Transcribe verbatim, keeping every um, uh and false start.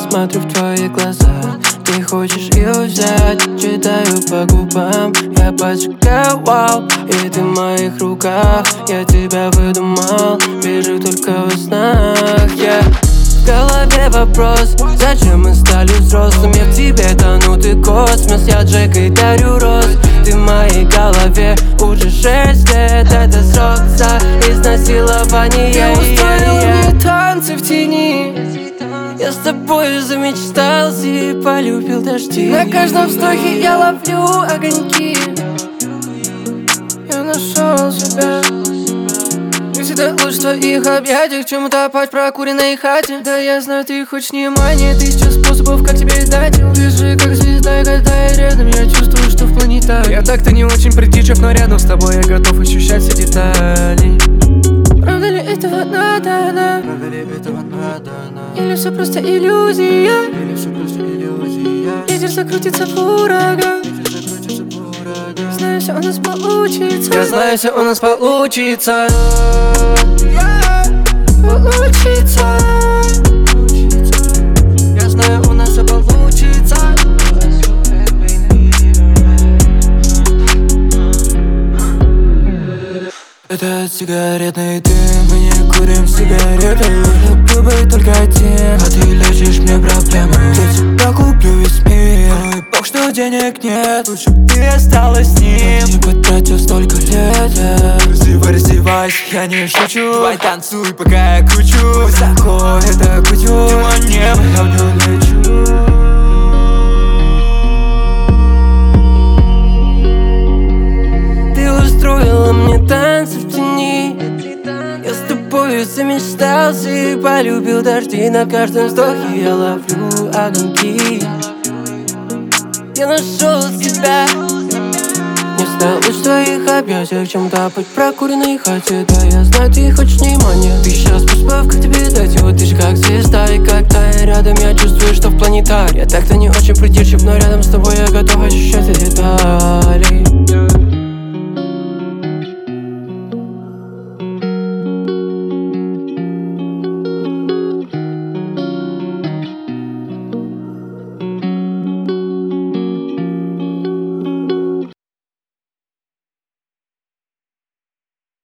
смотрю в твои глаза. Ты хочешь ее взять, читаю по губам. Я поджигаю вау, и ты в моих руках. Я тебя выдумал, вижу только во снах, yeah. В голове вопрос, зачем мы стали взрослыми? В тебе тону, ты космос, я Джек и дарю роз. Ты в моей голове уже шесть лет, это срок за изнасилование. Ты устроила мне танцы в тени, я с тобой замечтался и полюбил дожди. на каждом вздохе я ловлю огоньки. Я нашел себя. Мне всегда лучше в твоих объятиях, чем утопать в прокуренной хате. Да я знаю, ты хочешь внимания, тысяча способов, как тебе дать. Ты же как звезда, и когда я рядом, я чувствую, что в планетарии. Я так-то не очень придирчив, но рядом с тобой я готов ощущать все детали. Правда ли этого надо, да? Правда ли этого надо, да? Или все просто иллюзия? Или все просто иллюзия? Ветер закрутится в ураган. Ветер закрутится в ураган. Знаю, все у нас получится. Я знаю, все у нас получится. Получится. Я знаю, у нас все получится. Это сигаретный дым, мы не курим сигареты. Люблю быть только один, а ты лечишь мне проблемы. Я тебя куплю весь мир, ой, бог, что денег нет. Лучше бы ты осталась с ним, не потратил столько лет, yeah. Раздевай, раздевайся, я не шучу. Давай танцуй, пока я кручу. Высоко это кутю, ты мое небо, я в него лечу. Устроила мне танцы в тени. Я с тобой замечтался и полюбил дожди. На каждом вздохе я ловлю огоньки. Я нашел себя. Мне стало лучше в твоих объятиях, чем топать в прокуренной хате. Да я знаю, ты хочешь внимания, тысяча способов, как тебе дать его. Ты же как звезда, и когда я рядом, я чувствую, что в планетарии. Я так-то не очень придирчив, но рядом с тобой я готов